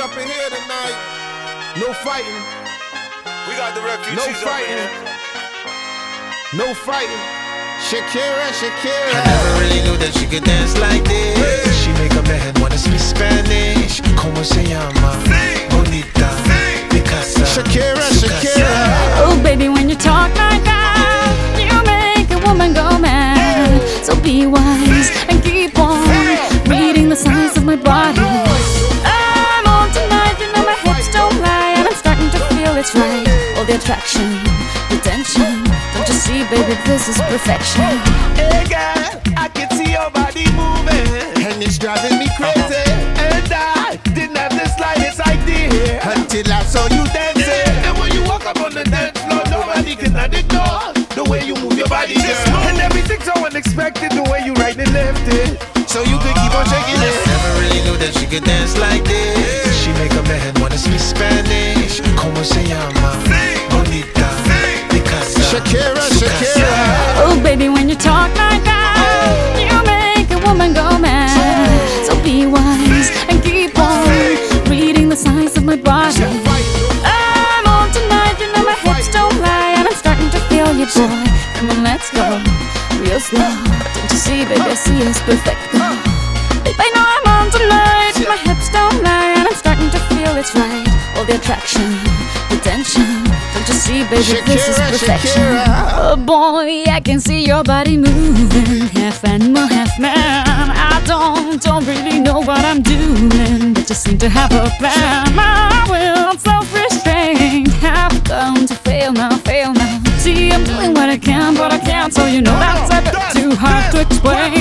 up in here tonight. No fighting. We got the refugees No up in fighting. here. No fighting. Shakira, Shakira. I never really knew that she could dance like this. She make a man wanna speak Spanish. Como se llama? Bonita, Picasa, Shakira, Shakira. Oh baby, when you talk like that, you make a woman go mad. So be wise and keep on reading the signs of my body. I'm on tonight, you know my hips don't lie, and I'm starting to feel it's right. All the attraction, the tension. Don't you see, baby, this is perfection. Hey girl, I can see your body moving, And it's driving me crazy. and I didn't have the slightest idea Until I saw you dancing. And when you walk up on the dance floor, nobody can ignore the way you move your body, girl. And everything's so unexpected, the way you right and left it. So you could keep on shaking it. Never really knew that she could dance like this. She make a man wanna speak Spanish. Como se llama? Bonita, Picasa, Shakira, Shakira. Oh baby, when you talk like that, you make a woman go mad. So be wise and keep on reading the signs of my body. I'm on tonight, you know my hips don't lie, and I'm starting to feel you, boy. Come on, let's go, real slow. Don't you see, baby, I see it's perfect. Babe, I know I'm on tonight, my hips don't lie, and I'm starting to feel it's right. All the attraction, the tension. Don't you see, baby, this is Shakira, perfection. Shakira. Oh boy, I can see your body moving, half animal, half man. I don't really know what I'm doing, but just seem to have a plan. My will, self-restraint, have come to fail now, fail now. See, I'm doing what I can, but I can't, so you know that's a bit too hard to explain.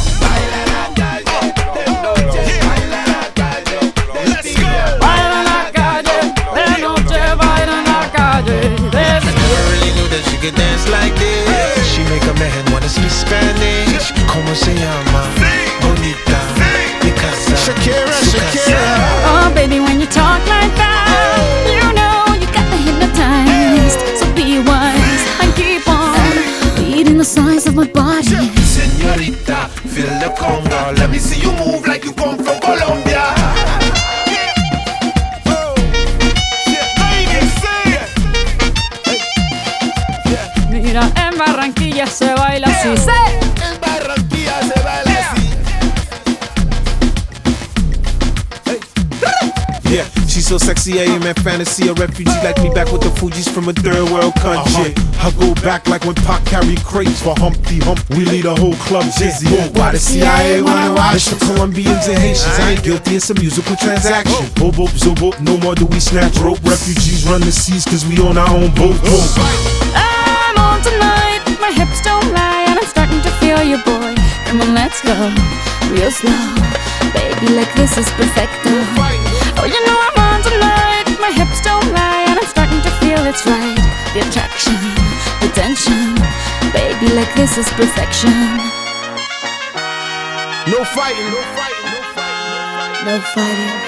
Baila la calle, de noche baila la calle. Never really knew that she could dance like this. She make a man wanna speak Spanish. Como se llama? Bonita, Picasa, Shakira, Shakira. Oh baby, when you talk like that, you know you got me hypnotized. So be wise and keep on reading the signs of my body. Señorita, feel the conga. Let me see you move like you come from Colombia. Mira, en Barranquilla se baila así. En Barranquilla se baila así. Yeah, she's so sexy, I am in fantasy. A refugee like me back with the Fugees from a third world country. I go back like when Pac carried crates for Humpty Hump. We lead a whole club dizzy. Why the CIA wanna watch the Colombians and Haitians? I ain't guilty, it's a musical transaction. Bobo, zobo, no more do we snatch rope. Refugees run the seas cause we on our own boat. I'm on tonight, my hips don't lie, and I'm starting to feel you, boy. Come on, let's go, real slow. Baby, like this is perfecto. Oh, you know I'm on tonight, my hips don't lie, and I'm starting to feel it's right. The attraction, the tension. Baby, like this is perfection. No fighting. No fighting.